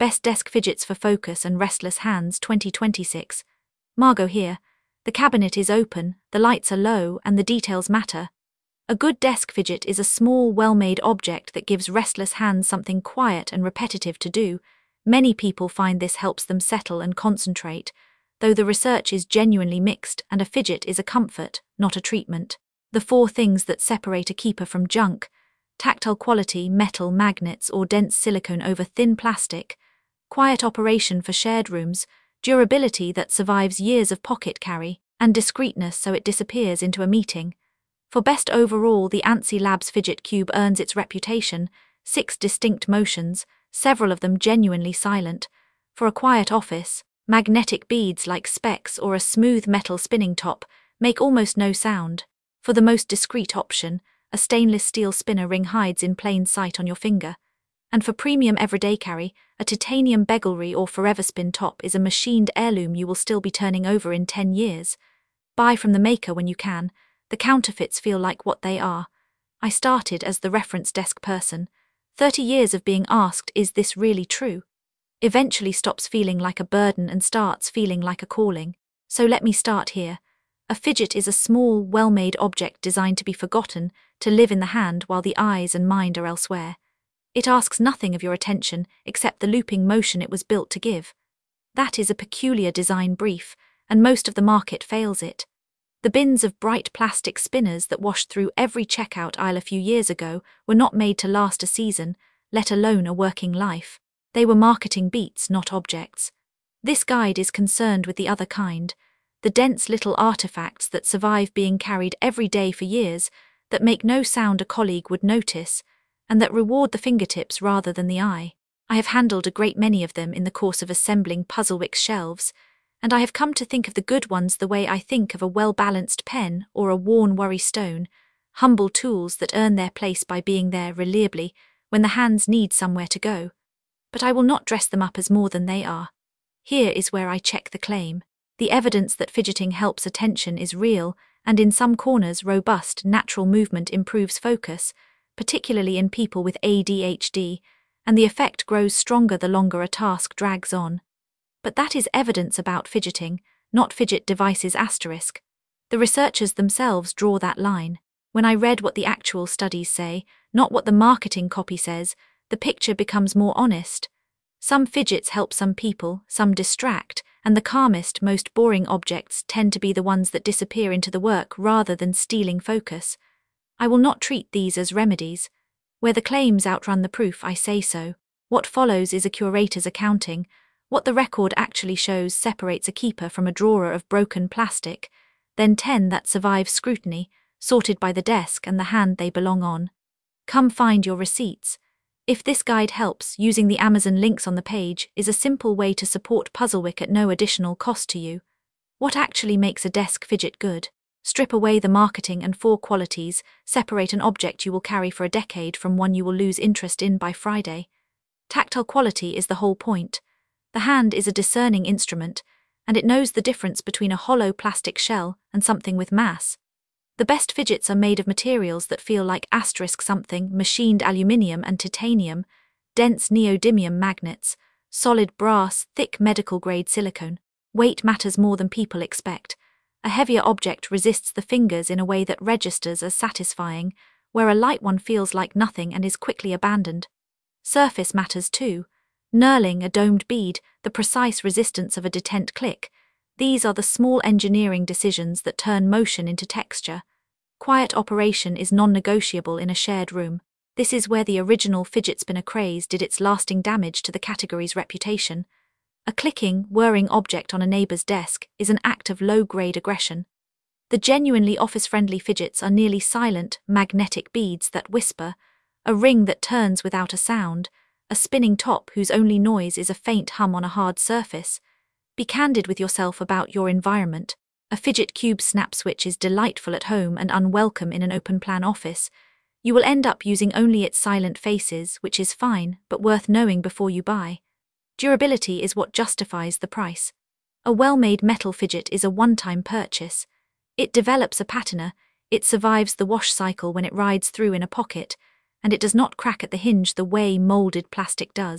Best Desk Fidgets for Focus and Restless Hands 2026. Margot here. The cabinet is open, the lights are low, and the details matter. A good desk fidget is a small, well-made object that gives restless hands something quiet and repetitive to do. Many people find this helps them settle and concentrate, though the research is genuinely mixed and a fidget is a comfort, not a treatment. The 4 things that separate a keeper from junk: tactile quality, metal, magnets, or dense silicone over thin plastic; quiet operation for shared rooms; durability that survives years of pocket carry; and discreetness so it disappears into a meeting. For best overall, the ANSI Labs Fidget Cube earns its reputation: 6 distinct motions, several of them genuinely silent. For a quiet office, magnetic beads like specs or a smooth metal spinning top make almost no sound. For the most discreet option, a stainless steel spinner ring hides in plain sight on your finger. And for premium everyday carry, a titanium begelry or forever spin top is a machined heirloom you will still be turning over in 10 years. Buy from the maker when you can. The counterfeits feel like what they are. I started as the reference desk person. 30 years of being asked, is this really true? Eventually stops feeling like a burden and starts feeling like a calling. So let me start here. A fidget is a small, well-made object designed to be forgotten, to live in the hand while the eyes and mind are elsewhere. It asks nothing of your attention except the looping motion it was built to give. That is a peculiar design brief, and most of the market fails it. The bins of bright plastic spinners that washed through every checkout aisle a few years ago were not made to last a season, let alone a working life. They were marketing beats, not objects. This guide is concerned with the other kind, the dense little artifacts that survive being carried every day for years, that make no sound a colleague would notice, and that reward the fingertips rather than the eye. I have handled a great many of them in the course of assembling Puzzlewick's shelves, and I have come to think of the good ones the way I think of a well-balanced pen or a worn worry stone, humble tools that earn their place by being there reliably when the hands need somewhere to go. But I will not dress them up as more than they are. Here is where I check the claim. The evidence that fidgeting helps attention is real, and in some corners robust, natural movement improves focus, particularly in people with ADHD, and the effect grows stronger the longer a task drags on. But that is evidence about fidgeting, not fidget devices asterisk. The researchers themselves draw that line. When I read what the actual studies say, not what the marketing copy says, the picture becomes more honest. Some fidgets help some people, some distract, and the calmest, most boring objects tend to be the ones that disappear into the work rather than stealing focus. I will not treat these as remedies. Where the claims outrun the proof, I say so. What follows is a curator's accounting. What the record actually shows separates a keeper from a drawer of broken plastic, then 10 that survive scrutiny, sorted by the desk and the hand they belong on. Come find your receipts. If this guide helps, using the Amazon links on the page is a simple way to support Puzzlewick at no additional cost to you. What actually makes a desk fidget good? Strip away the marketing and 4 qualities, separate an object you will carry for a decade from one you will lose interest in by Friday. Tactile quality is the whole point. The hand is a discerning instrument, and it knows the difference between a hollow plastic shell and something with mass. The best fidgets are made of materials that feel like asterisk something, machined aluminium and titanium, dense neodymium magnets, solid brass, thick medical-grade silicone. Weight matters more than people expect. A heavier object resists the fingers in a way that registers as satisfying, where a light one feels like nothing and is quickly abandoned. Surface matters too. Knurling, a domed bead, the precise resistance of a detent click. These are the small engineering decisions that turn motion into texture. Quiet operation is non-negotiable in a shared room. This is where the original fidget spinner craze did its lasting damage to the category's reputation. A clicking, whirring object on a neighbor's desk is an act of low-grade aggression. The genuinely office-friendly fidgets are nearly silent, magnetic beads that whisper, a ring that turns without a sound, a spinning top whose only noise is a faint hum on a hard surface. Be candid with yourself about your environment. A fidget cube snap switch is delightful at home and unwelcome in an open-plan office. You will end up using only its silent faces, which is fine, but worth knowing before you buy. Durability is what justifies the price. A well-made metal fidget is a one-time purchase. It develops a patina, it survives the wash cycle when it rides through in a pocket, and it does not crack at the hinge the way molded plastic does.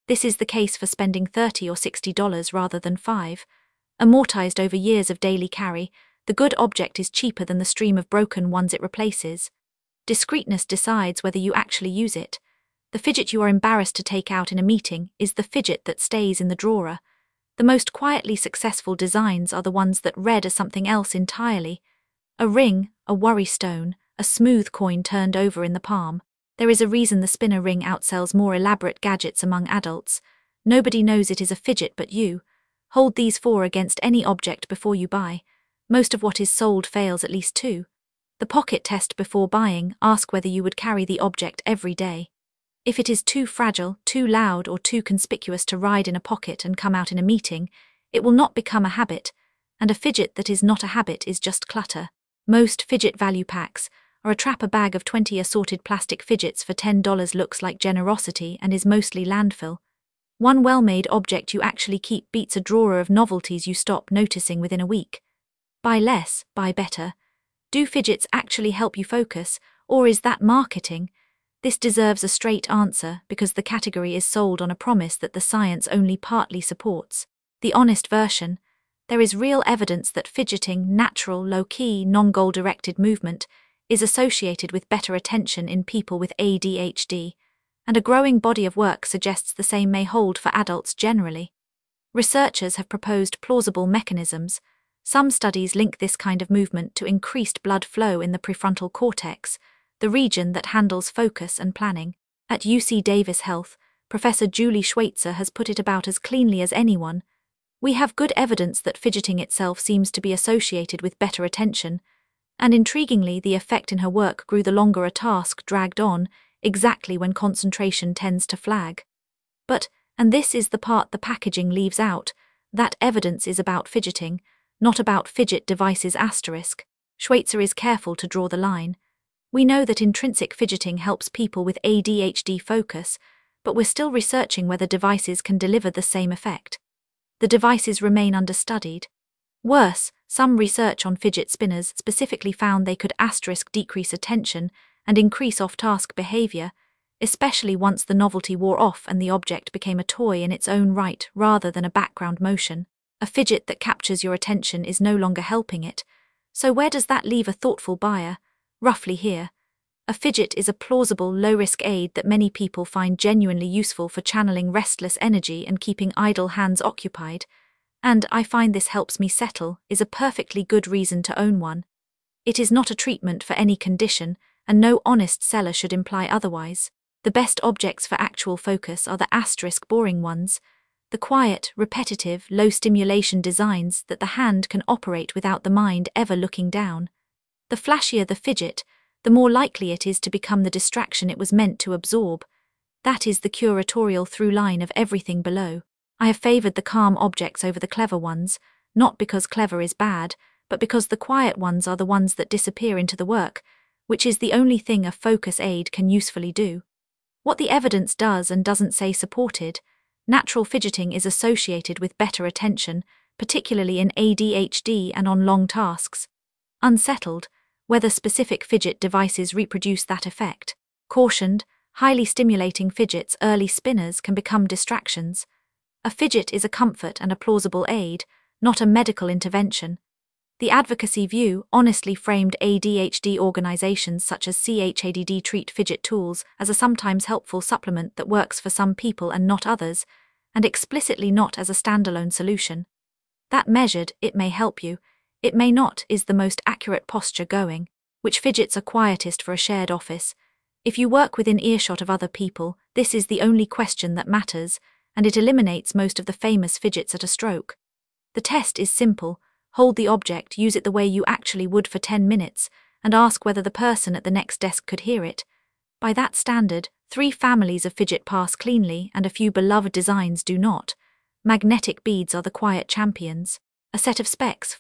This is the case for spending $30 or $60 rather than $5. Amortized over years of daily carry, the good object is cheaper than the stream of broken ones it replaces. Discreetness decides whether you actually use it. The fidget you are embarrassed to take out in a meeting is the fidget that stays in the drawer. The most quietly successful designs are the ones that read as something else entirely. A ring, a worry stone, a smooth coin turned over in the palm. There is a reason the spinner ring outsells more elaborate gadgets among adults. Nobody knows it is a fidget but you. Hold these 4 against any object before you buy. Most of what is sold fails at least 2. The pocket test before buying, ask whether you would carry the object every day. If it is too fragile, too loud, or too conspicuous to ride in a pocket and come out in a meeting, it will not become a habit, and a fidget that is not a habit is just clutter. Most fidget value packs are a trap. A bag of 20 assorted plastic fidgets for $10 looks like generosity and is mostly landfill. One well-made object you actually keep beats a drawer of novelties you stop noticing within a week. Buy less, buy better. Do fidgets actually help you focus, or is that marketing? This deserves a straight answer because the category is sold on a promise that the science only partly supports. The honest version: there is real evidence that fidgeting, natural, low-key, non-goal-directed movement, is associated with better attention in people with ADHD, and a growing body of work suggests the same may hold for adults generally. Researchers have proposed plausible mechanisms. Some studies link this kind of movement to increased blood flow in the prefrontal cortex, the region that handles focus and planning. At UC Davis Health, Professor Julie Schweitzer has put it about as cleanly as anyone. We have good evidence that fidgeting itself seems to be associated with better attention, and intriguingly, the effect in her work grew the longer a task dragged on, exactly when concentration tends to flag. But, and this is the part the packaging leaves out, that evidence is about fidgeting, not about fidget devices. Schweitzer is careful to draw the line. We know that intrinsic fidgeting helps people with ADHD focus, but we're still researching whether devices can deliver the same effect. The devices remain understudied. Worse, some research on fidget spinners specifically found they could decrease attention and increase off-task behavior, especially once the novelty wore off and the object became a toy in its own right rather than a background motion. A fidget that captures your attention is no longer helping it. So where does that leave a thoughtful buyer? Roughly here. A fidget is a plausible, low-risk aid that many people find genuinely useful for channeling restless energy and keeping idle hands occupied, and I find this helps me settle is a perfectly good reason to own one. It is not a treatment for any condition, and no honest seller should imply otherwise. The best objects for actual focus are the boring ones, the quiet, repetitive, low-stimulation designs that the hand can operate without the mind ever looking down. The flashier the fidget, the more likely it is to become the distraction it was meant to absorb. That is the curatorial through line of everything below. I have favored the calm objects over the clever ones, not because clever is bad, but because the quiet ones are the ones that disappear into the work, which is the only thing a focus aid can usefully do. What the evidence does and doesn't say supported: natural fidgeting is associated with better attention, particularly in ADHD and on long tasks. Unsettled, whether specific fidget devices reproduce that effect. Cautioned, highly stimulating fidgets, early spinners, can become distractions. A fidget is a comfort and a plausible aid, not a medical intervention. The advocacy view honestly framed ADHD organizations such as CHADD treat fidget tools as a sometimes helpful supplement that works for some people and not others, and explicitly not as a standalone solution. That measured, it may help you, it may not, is the most accurate posture going. Which fidgets are quietest for a shared office? If you work within earshot of other people, this is the only question that matters, and it eliminates most of the famous fidgets at a stroke. The test is simple: hold the object, use it the way you actually would for 10 minutes, and ask whether the person at the next desk could hear it. By that standard, 3 families of fidget pass cleanly and a few beloved designs do not. Magnetic beads are the quiet champions. A set of specs,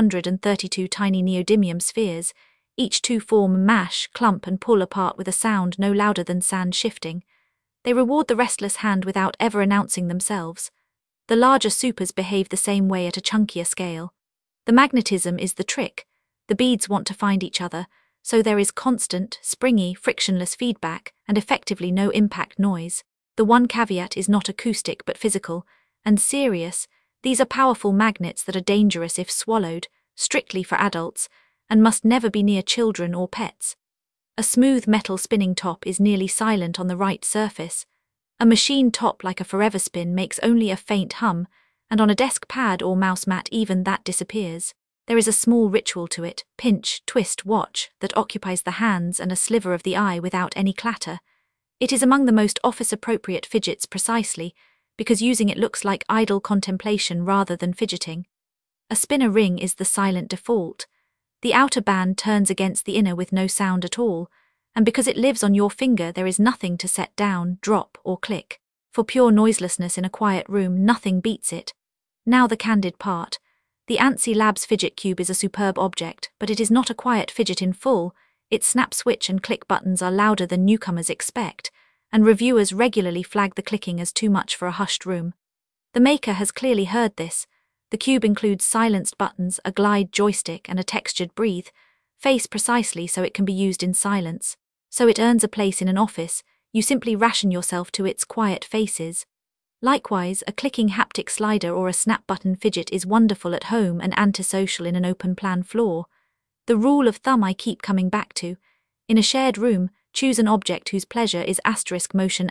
432 tiny neodymium spheres, each 2 form mash, clump and pull apart with a sound no louder than sand shifting. They reward the restless hand without ever announcing themselves. The larger supers behave the same way at a chunkier scale. The magnetism is the trick. The beads want to find each other, so there is constant, springy, frictionless feedback and effectively no impact noise. The one caveat is not acoustic but physical and serious. These are powerful magnets that are dangerous if swallowed, strictly for adults, and must never be near children or pets. A smooth metal spinning top is nearly silent on the right surface. A machine top like a Forever Spin makes only a faint hum, and on a desk pad or mouse mat even that disappears. There is a small ritual to it, pinch, twist, watch, that occupies the hands and a sliver of the eye without any clatter. It is among the most office-appropriate fidgets precisely, because using it looks like idle contemplation rather than fidgeting. A spinner ring is the silent default. The outer band turns against the inner with no sound at all, and because it lives on your finger there is nothing to set down, drop, or click. For pure noiselessness in a quiet room, nothing beats it. Now the candid part. The ANSI Labs Fidget Cube is a superb object, but it is not a quiet fidget in full. Its snap switch and click buttons are louder than newcomers expect, and reviewers regularly flag the clicking as too much for a hushed room. The maker has clearly heard this. The cube includes silenced buttons, a glide joystick, and a textured breathe face precisely so it can be used in silence. So it earns a place in an office. You simply ration yourself to its quiet faces. Likewise, a clicking haptic slider or a snap button fidget is wonderful at home and antisocial in an open plan floor. The rule of thumb I keep coming back to: in a shared room, choose an object whose pleasure is *motion*,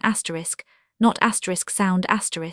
not *sound*.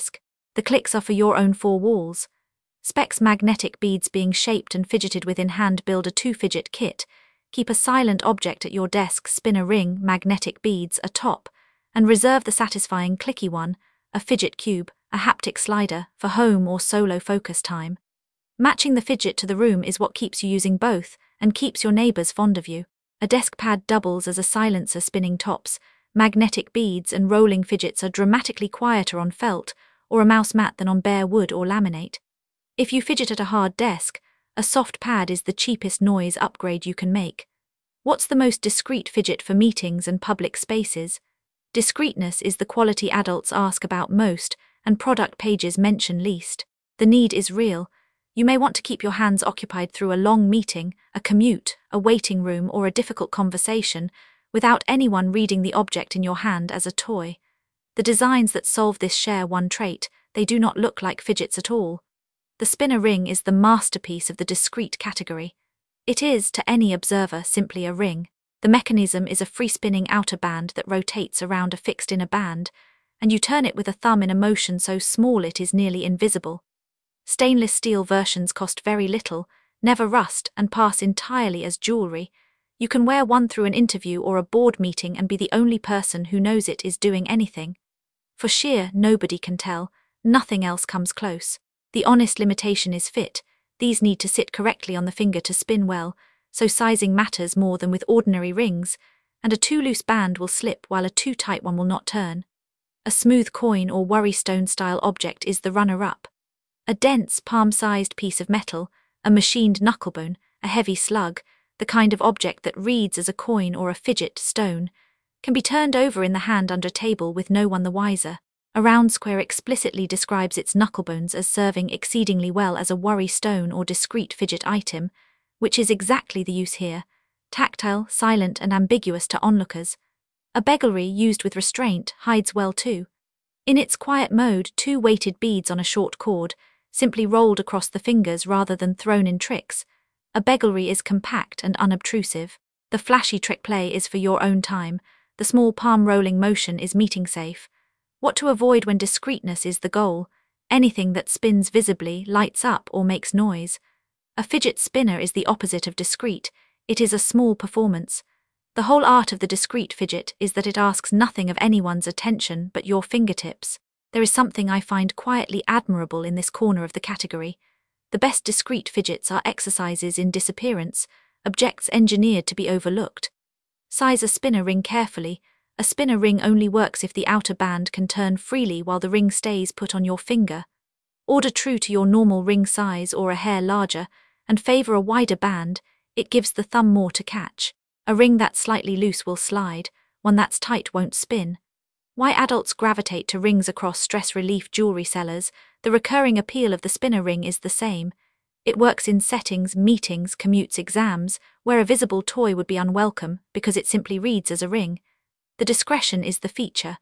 The clicks are for your own four walls. Specs magnetic beads being shaped and fidgeted with in hand build a 2-fidget kit. Keep a silent object at your desk, spin a ring, magnetic beads, a top, and reserve the satisfying clicky one, a fidget cube, a haptic slider, for home or solo focus time. Matching the fidget to the room is what keeps you using both and keeps your neighbors fond of you. A desk pad doubles as a silencer spinning tops. Magnetic beads and rolling fidgets are dramatically quieter on felt or a mouse mat than on bare wood or laminate. If you fidget at a hard desk, a soft pad is the cheapest noise upgrade you can make. What's the most discreet fidget for meetings and public spaces? Discreetness is the quality adults ask about most and product pages mention least. The need is real. You may want to keep your hands occupied through a long meeting, a commute, a waiting room, or a difficult conversation without anyone reading the object in your hand as a toy. The designs that solve this share one trait: they do not look like fidgets at all. The spinner ring is the masterpiece of the discrete category. It is, to any observer, simply a ring. The mechanism is a free-spinning outer band that rotates around a fixed inner band, and you turn it with a thumb in a motion so small it is nearly invisible. Stainless steel versions cost very little, never rust, and pass entirely as jewelry. You can wear one through an interview or a board meeting and be the only person who knows it is doing anything. For sheer nobody can tell, nothing else comes close. The honest limitation is fit. These need to sit correctly on the finger to spin well, so sizing matters more than with ordinary rings, and a too loose band will slip while a too tight one will not turn. A smooth coin or worry stone style object is the runner-up. A dense, palm-sized piece of metal, a machined knucklebone, a heavy slug, the kind of object that reads as a coin or a fidget stone, can be turned over in the hand under table with no one the wiser. A round square explicitly describes its knucklebones as serving exceedingly well as a worry stone or discrete fidget item, which is exactly the use here: tactile, silent, and ambiguous to onlookers. A begelry used with restraint hides well too. In its quiet mode, 2 weighted beads on a short cord, simply rolled across the fingers rather than thrown in tricks. A begelry is compact and unobtrusive. The flashy trick play is for your own time. The small palm rolling motion is meeting safe. What to avoid when discreetness is the goal: anything that spins visibly, lights up, or makes noise. A fidget spinner is the opposite of discreet. It is a small performance. The whole art of the discreet fidget is that it asks nothing of anyone's attention but your fingertips. There is something I find quietly admirable in this corner of the category. The best discreet fidgets are exercises in disappearance, objects engineered to be overlooked. Size a spinner ring carefully. A spinner ring only works if the outer band can turn freely while the ring stays put on your finger. Order true to your normal ring size or a hair larger, and favor a wider band. It gives the thumb more to catch. A ring that's slightly loose will slide, one that's tight won't spin. Why adults gravitate to rings across stress relief jewelry sellers: the recurring appeal of the spinner ring is the same. It works in settings, meetings, commutes, exams, where a visible toy would be unwelcome because it simply reads as a ring. The discretion is the feature.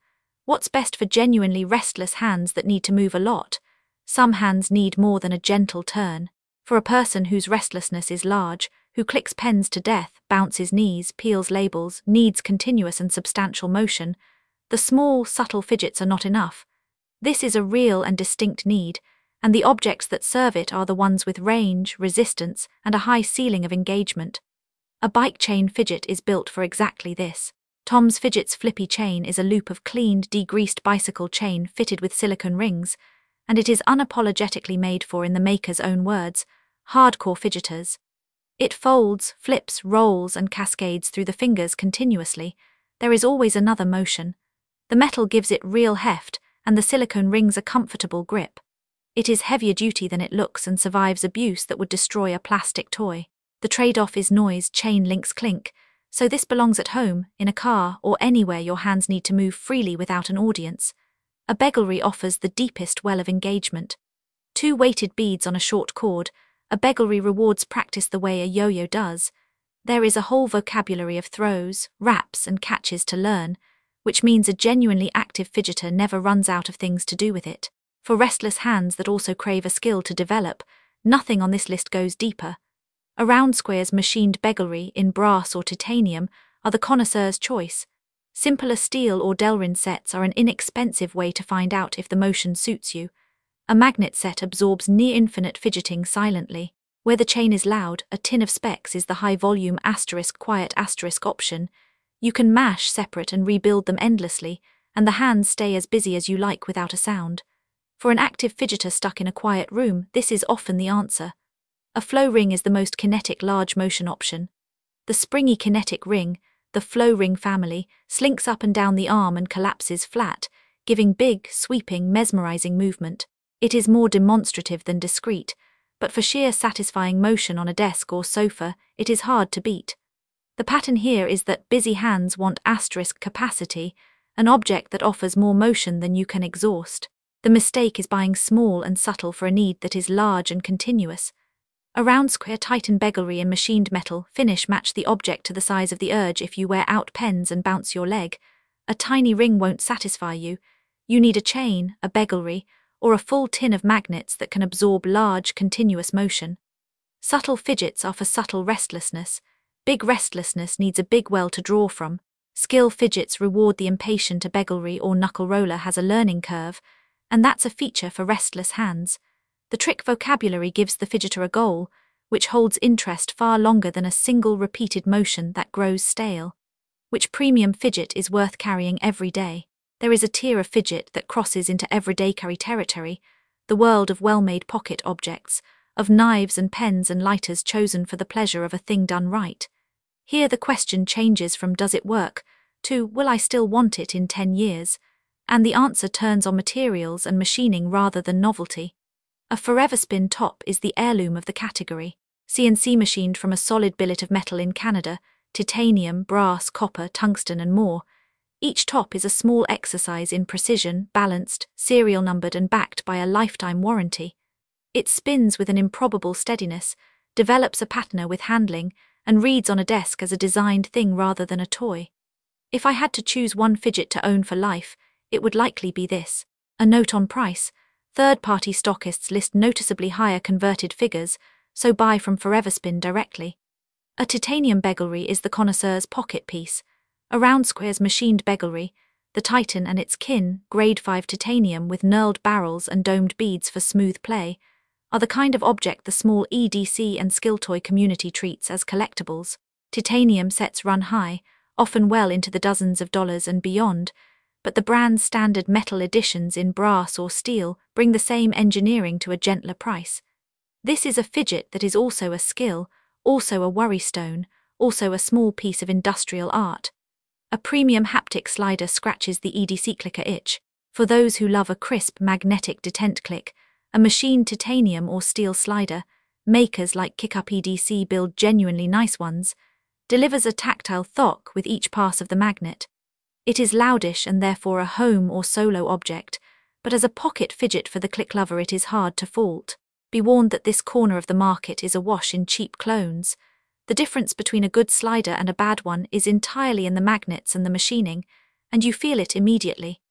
What's best for genuinely restless hands that need to move a lot? Some hands need more than a gentle turn. For a person whose restlessness is large, who clicks pens to death, bounces knees, peels labels, needs continuous and substantial motion, the small, subtle fidgets are not enough. This is a real and distinct need, and the objects that serve it are the ones with range, resistance, and a high ceiling of engagement. A bike chain fidget is built for exactly this. Tom's Fidget's Flippy Chain is a loop of cleaned, degreased bicycle chain fitted with silicone rings, and it is unapologetically made for, in the maker's own words, hardcore fidgeters. It folds, flips, rolls, and cascades through the fingers continuously. There is always another motion. The metal gives it real heft, and the silicone rings a comfortable grip. It is heavier duty than it looks and survives abuse that would destroy a plastic toy. The trade-off is noise, chain links clink, so this belongs at home, in a car, or anywhere your hands need to move freely without an audience. A Beglary offers the deepest well of engagement. 2 weighted beads on a short cord, a Beglary rewards practice the way a yo-yo does. There is a whole vocabulary of throws, wraps, and catches to learn, which means a genuinely active fidgeter never runs out of things to do with it. For restless hands that also crave a skill to develop, nothing on this list goes deeper. A round square's machined Beglary in brass or titanium are the connoisseur's choice. Simpler steel or Delrin sets are an inexpensive way to find out if the motion suits you. A magnet set absorbs near-infinite fidgeting silently. Where the chain is loud, a tin of specs is the high-volume *quiet* option. You can mash, separate, and rebuild them endlessly, and the hands stay as busy as you like without a sound. For an active fidgeter stuck in a quiet room, this is often the answer. A flow ring is the most kinetic large motion option. The springy kinetic ring, the flow ring family, slinks up and down the arm and collapses flat, giving big, sweeping, mesmerizing movement. It is more demonstrative than discreet, but for sheer satisfying motion on a desk or sofa, it is hard to beat. The pattern here is that busy hands want capacity, an object that offers more motion than you can exhaust. The mistake is buying small and subtle for a need that is large and continuous. A round square Titan Beglary in machined metal finish match the object to the size of the urge if you wear out pens and bounce your leg. A tiny ring won't satisfy you. You need a chain, a Beglary, or a full tin of magnets that can absorb large, continuous motion. Subtle fidgets are for subtle restlessness. Big restlessness needs a big well to draw from. Skill fidgets reward the impatient. A Beglary or knuckle roller has a learning curve, and that's a feature for restless hands. The trick vocabulary gives the fidgeter a goal, which holds interest far longer than a single repeated motion that grows stale. Which premium fidget is worth carrying every day? There is a tier of fidget that crosses into everyday carry territory, the world of well-made pocket objects, of knives and pens and lighters chosen for the pleasure of a thing done right. Here the question changes from does it work to will I still want it in 10 years? And the answer turns on materials and machining rather than novelty. A Forever Spin top is the heirloom of the category. CNC machined from a solid billet of metal in Canada, titanium, brass, copper, tungsten and more. Each top is a small exercise in precision, balanced, serial numbered and backed by a lifetime warranty. It spins with an improbable steadiness, develops a patina with handling, and reads on a desk as a designed thing rather than a toy. If I had to choose one fidget to own for life, it would likely be this. A note on price. Third-party stockists list noticeably higher converted figures, so buy from Forever Spin directly. A titanium Beglary is the connoisseur's pocket piece. A round square's machined Beglary, the Titan and its kin, grade 5 titanium with knurled barrels and domed beads for smooth play, are the kind of object the small EDC and skill toy community treats as collectibles. Titanium sets run high, often well into the dozens of dollars and beyond, but the brand's standard metal editions in brass or steel bring the same engineering to a gentler price. This is a fidget that is also a skill, also a worry stone, also a small piece of industrial art. A premium haptic slider scratches the EDC clicker itch. For those who love a crisp magnetic detent click, a machined titanium or steel slider, makers like Kickup EDC build genuinely nice ones, delivers a tactile thwack with each pass of the magnet. It is loudish and therefore a home or solo object, but as a pocket fidget for the click lover it is hard to fault. Be warned that this corner of the market is awash in cheap clones. The difference between a good slider and a bad one is entirely in the magnets and the machining, and you feel it immediately.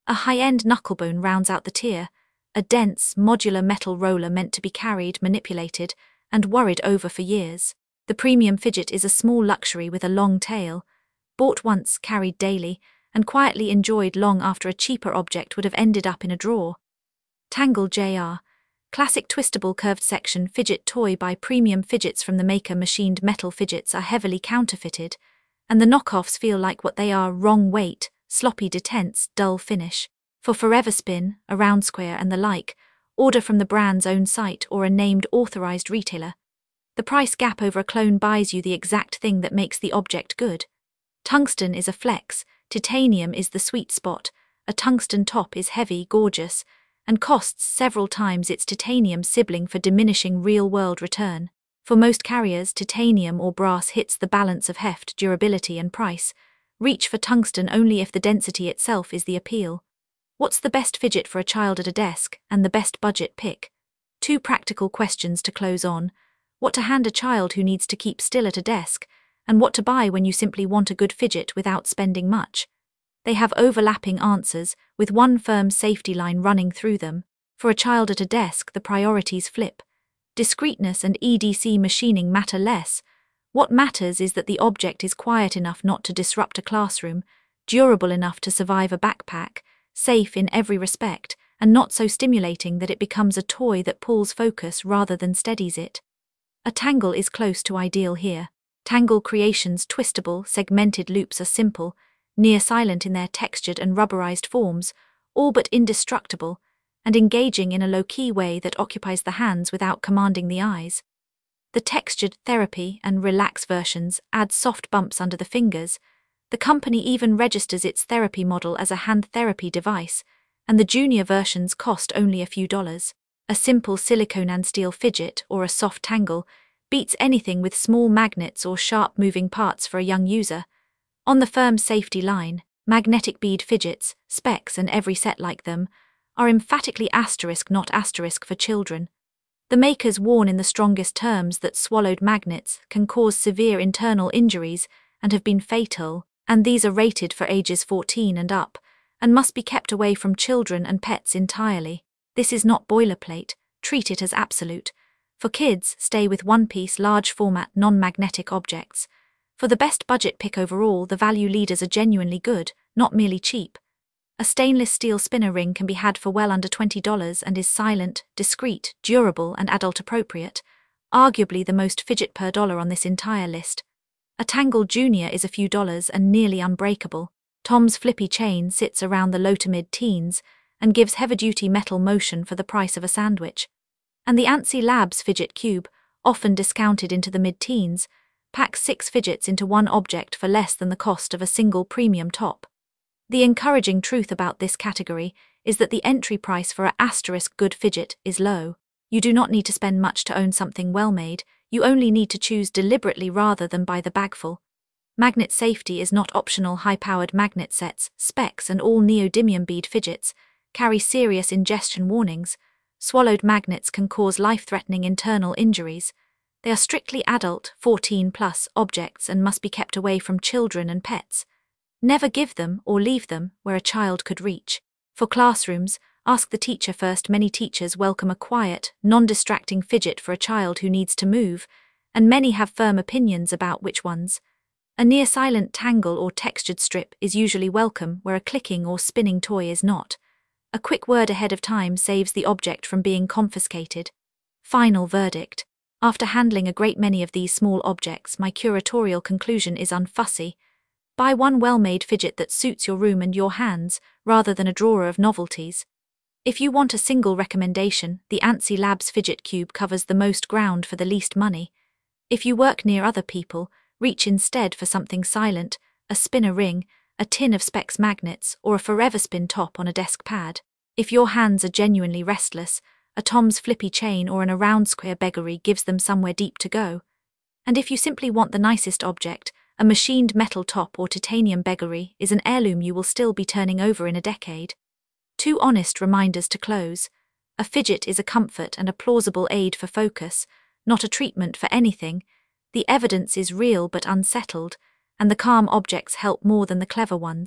A high-end knucklebone rounds out the tier, a dense, modular metal roller meant to be carried, manipulated, and worried over for years. The premium fidget is a small luxury with a long tail, bought once, carried daily, and quietly enjoyed long after a cheaper object would have ended up in a drawer. Tangle Jr. Classic twistable curved section fidget toy by Premium Fidgets from the maker. Machined metal fidgets are heavily counterfeited, and the knockoffs feel like what they are: wrong weight, sloppy detents, dull finish. For Forever Spin, Around Square and the like, order from the brand's own site or a named authorized retailer. The price gap over a clone buys you the exact thing that makes the object good. Tungsten is a flex, titanium is the sweet spot. A tungsten top is heavy, gorgeous, and costs several times its titanium sibling for diminishing real-world return. For most carriers, titanium or brass hits the balance of heft, durability and price. Reach for tungsten only if the density itself is the appeal. What's the best fidget for a child at a desk, and the best budget pick? 2 practical questions to close on: what to hand a child who needs to keep still at a desk, and what to buy when you simply want a good fidget without spending much. They have overlapping answers, with one firm safety line running through them. For a child at a desk, the priorities flip. Discreteness and EDC machining matter less. What matters is that the object is quiet enough not to disrupt a classroom, durable enough to survive a backpack, safe in every respect, and not so stimulating that it becomes a toy that pulls focus rather than steadies it. A Tangle is close to ideal here. Tangle Creations' twistable, segmented loops are simple, near silent in their textured and rubberized forms, all but indestructible, and engaging in a low-key way that occupies the hands without commanding the eyes. The textured Therapy and Relax versions add soft bumps under the fingers. The company even registers its therapy model as a hand therapy device, and the junior versions cost only a few dollars. A simple silicone and steel fidget or a soft Tangle beats anything with small magnets or sharp moving parts for a young user. On the firm safety line, magnetic bead fidgets, Specs and every set like them, are emphatically asterisk not asterisk for children. The makers warn in the strongest terms that swallowed magnets can cause severe internal injuries and have been fatal, and these are rated for ages 14 and up, and must be kept away from children and pets entirely. This is not boilerplate, treat it as absolute. For kids, stay with one-piece, large-format, non-magnetic objects. For the best budget pick overall, the value leaders are genuinely good, not merely cheap. A stainless steel spinner ring can be had for well under $20 and is silent, discreet, durable and adult-appropriate, arguably the most fidget per dollar on this entire list. A Tangle Jr. is a few dollars and nearly unbreakable. Tom's flippy chain sits around the low to mid-teens and gives heavy-duty metal motion for the price of a sandwich. And the ANSI Labs Fidget Cube, often discounted into the mid-teens, packs 6 fidgets into one object for less than the cost of a single premium top. The encouraging truth about this category is that the entry price for a asterisk good fidget is low. You do not need to spend much to own something well-made, you only need to choose deliberately rather than buy the bagful. Magnet safety is not optional. High-powered magnet sets, Specs and all neodymium bead fidgets carry serious ingestion warnings. Swallowed magnets can cause life-threatening internal injuries. They are strictly adult, 14+ objects and must be kept away from children and pets. Never give them or leave them where a child could reach. For classrooms, ask the teacher first. Many teachers welcome a quiet, non-distracting fidget for a child who needs to move, and many have firm opinions about which ones. A near-silent Tangle or textured strip is usually welcome where a clicking or spinning toy is not. A quick word ahead of time saves the object from being confiscated. Final verdict. After handling a great many of these small objects, my curatorial conclusion is unfussy. Buy one well-made fidget that suits your room and your hands, rather than a drawer of novelties. If you want a single recommendation, the ANSI Labs Fidget Cube covers the most ground for the least money. If you work near other people, reach instead for something silent, a spinner ring, a tin of Specs magnets, or a Forever Spin top on a desk pad. If your hands are genuinely restless, a Tom's flippy chain or an Around Square beggary gives them somewhere deep to go. And if you simply want the nicest object, a machined metal top or titanium beggary is an heirloom you will still be turning over in a decade. 2 honest reminders to close. A fidget is a comfort and a plausible aid for focus, not a treatment for anything. The evidence is real but unsettled, and the calm objects help more than the clever ones.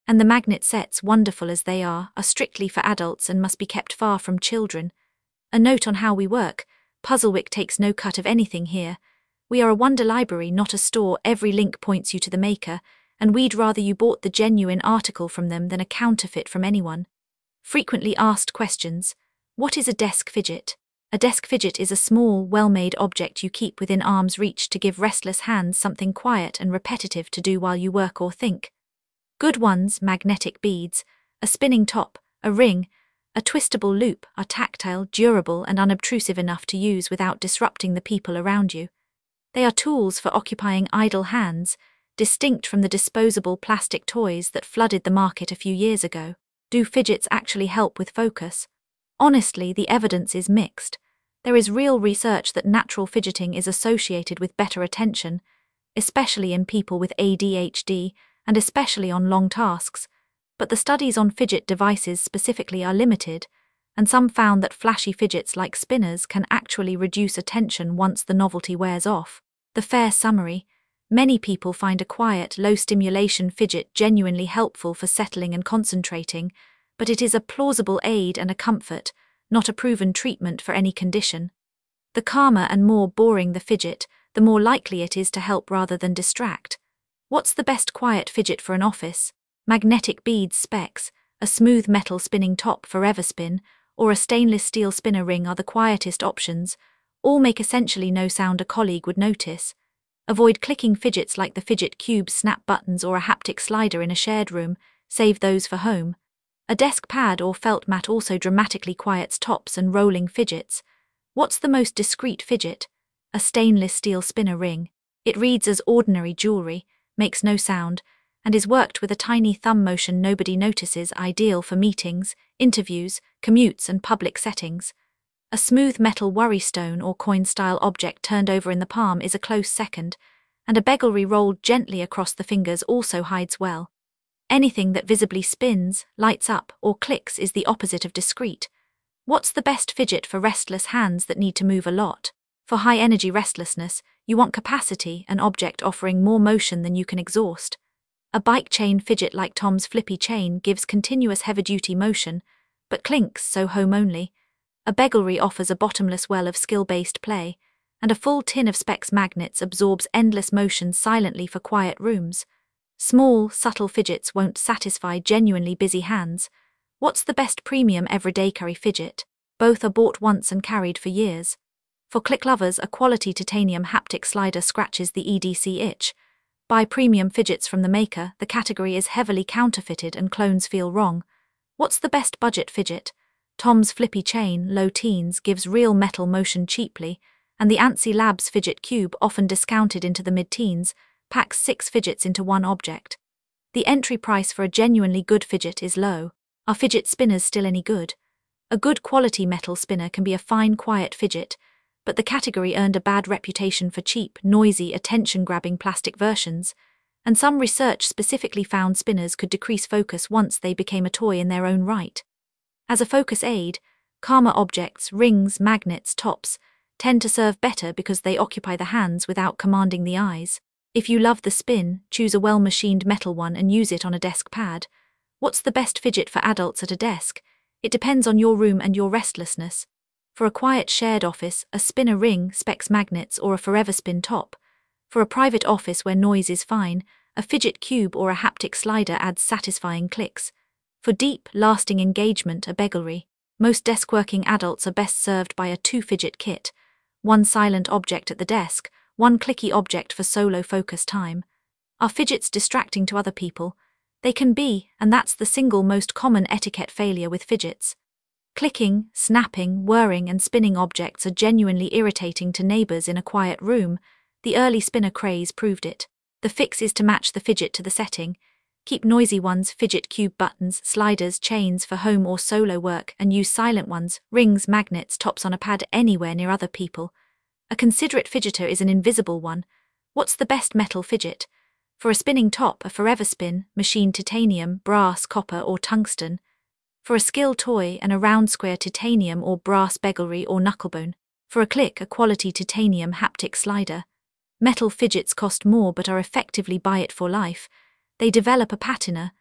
And the magnet sets, wonderful as they are strictly for adults and must be kept far from children. A note on how we work: Puzzlewick takes no cut of anything here. We are a wonder library, not a store. Every link points you to the maker, and we'd rather you bought the genuine article from them than a counterfeit from anyone. Frequently asked questions. What is a desk fidget? A desk fidget is a small, well-made object you keep within arm's reach to give restless hands something quiet and repetitive to do while you work or think. Good ones: magnetic beads, a spinning top, a ring, a twistable loop, are tactile, durable, and unobtrusive enough to use without disrupting the people around you. They are tools for occupying idle hands, distinct from the disposable plastic toys that flooded the market a few years ago. Do fidgets actually help with focus? Honestly, the evidence is mixed. There is real research that natural fidgeting is associated with better attention, especially in people with ADHD, and especially on long tasks. But the studies on fidget devices specifically are limited, and some found that flashy fidgets like spinners can actually reduce attention once the novelty wears off. The fair summary: many people find a quiet, low-stimulation fidget genuinely helpful for settling and concentrating, but it is a plausible aid and a comfort, not a proven treatment for any condition. The calmer and more boring the fidget, the more likely it is to help rather than distract. What's the best quiet fidget for an office? Magnetic beads specs, a smooth metal spinning top Forever Spin, or a stainless steel spinner ring are the quietest options. All make essentially no sound a colleague would notice. Avoid clicking fidgets like the fidget cube, snap buttons, or a haptic slider in a shared room. Save those for home. A desk pad or felt mat also dramatically quiets tops and rolling fidgets. What's the most discreet fidget? A stainless steel spinner ring. It reads as ordinary jewelry, makes no sound, and is worked with a tiny thumb motion nobody notices, ideal for meetings, interviews, commutes, and public settings. A smooth metal worry stone or coin-style object turned over in the palm is a close second, and a beggary rolled gently across the fingers also hides well. Anything that visibly spins, lights up, or clicks is the opposite of discreet. What's the best fidget for restless hands that need to move a lot? For high-energy restlessness, you want capacity, an object offering more motion than you can exhaust. A bike chain fidget like Tom's Flippy Chain gives continuous heavy-duty motion, but clinks, so home only. A beggary offers a bottomless well of skill-based play, and a full tin of Specs magnets absorbs endless motion silently for quiet rooms. Small, subtle fidgets won't satisfy genuinely busy hands. What's the best premium everyday carry fidget? Both are bought once and carried for years. For click lovers, a quality titanium haptic slider scratches the EDC itch. Buy premium fidgets from the maker, the category is heavily counterfeited and clones feel wrong. What's the best budget fidget? Tom's Flippy Chain, low teens, gives real metal motion cheaply, and the ANSI Labs Fidget Cube, often discounted into the mid-teens, packs 6 fidgets into one object. The entry price for a genuinely good fidget is low. Are fidget spinners still any good? A good quality metal spinner can be a fine, quiet fidget, but the category earned a bad reputation for cheap, noisy, attention-grabbing plastic versions, and some research specifically found spinners could decrease focus once they became a toy in their own right. As a focus aid, calmer objects, rings, magnets, tops, tend to serve better because they occupy the hands without commanding the eyes. If you love the spin, choose a well-machined metal one and use it on a desk pad. What's the best fidget for adults at a desk? It depends on your room and your restlessness. For a quiet shared office, a spinner ring, Specs magnets, or a Forever Spin top. For a private office where noise is fine, a fidget cube or a haptic slider adds satisfying clicks. For deep, lasting engagement, a beggary. Most desk-working adults are best served by a 2-fidget kit. One silent object at the desk, one clicky object for solo focus time. Are fidgets distracting to other people? They can be, and that's the single most common etiquette failure with fidgets. Clicking, snapping, whirring, and spinning objects are genuinely irritating to neighbors in a quiet room. The early spinner craze proved it. The fix is to match the fidget to the setting. Keep noisy ones, fidget cube buttons, sliders, chains for home or solo work, and use silent ones, rings, magnets, tops on a pad anywhere near other people. A considerate fidgeter is an invisible one. What's the best metal fidget? For a spinning top, a Forever Spin, machined titanium, brass, copper, or tungsten. For a skill toy, a round square titanium or brass beggary or knucklebone. For a click, a quality titanium haptic slider. Metal fidgets cost more but are effectively buy it for life. They develop a patina,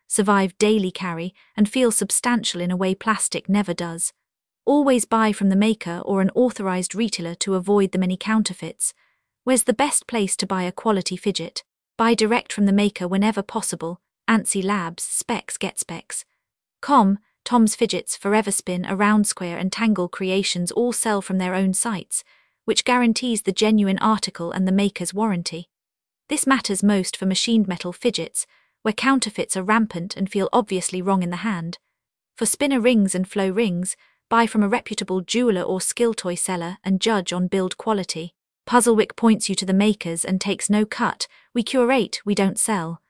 survive daily carry, and feel substantial in a way plastic never does. Always buy from the maker or an authorized retailer to avoid the many counterfeits. Where's the best place to buy a quality fidget? Buy direct from the maker whenever possible. Antsy Labs, Specs Get Specs. Tom's Fidgets, Forever Spin, Around Square and Tangle Creations all sell from their own sites, which guarantees the genuine article and the maker's warranty. This matters most for machined metal fidgets, where counterfeits are rampant and feel obviously wrong in the hand. For spinner rings and flow rings, buy from a reputable jeweler or skill toy seller and judge on build quality. Puzzlewick points you to the makers and takes no cut. We curate, we don't sell.